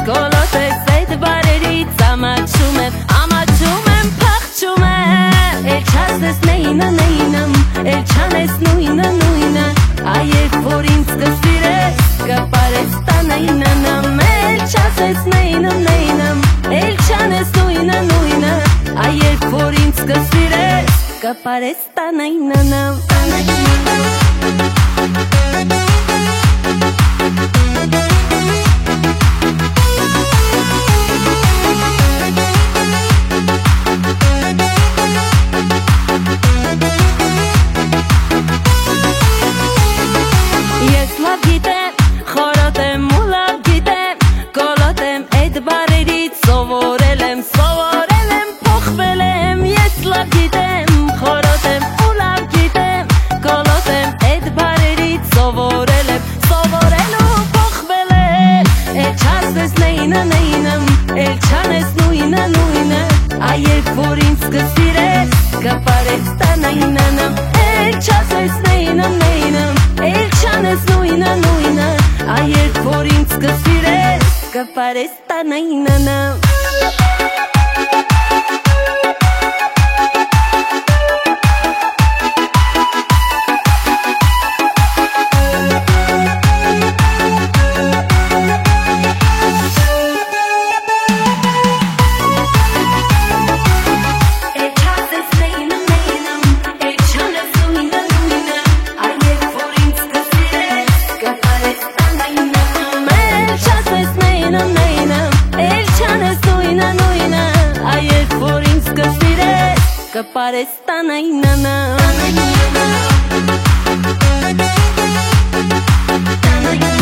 Կոլոտես այդ բարերից ամաչում եմ, փախչում եմ Էլ չասես նեյնը, նեյնմ, էլ չանես նույնը, նույնը Այև որ ինձ կսիրես, կպարես տանայնանամ Էլ չասես նեյնը, նեյնմ, էլ չանես նույնը, նույնը Այև որ ինձ կսիրես, կպարես տանայնանամ Ես լավ գիտեմ, խորոտ եմ ու լավ գիտեմ Կոլոտ եմ այդ բարերից սովորել եմ, փոխվել եմ Ես լավ գիտեմ, խորոտ եմ ու լավ գիտեմ Կոլոտ եմ այդ բարերից սովորել եմ, փոխվել եմ Էլ չասես նեյնը, նեյնմ, էլ չանես նույնը, նույնը Այև որ ինձ կսիրես, կպարես տանայնանամ Էլ չասես նեյնը, նեյնմ, էլ չանես նույնը, նույնը Այև որ ինձ կսիրես, կպարես տանայնանամ Կպարես տանայնանամ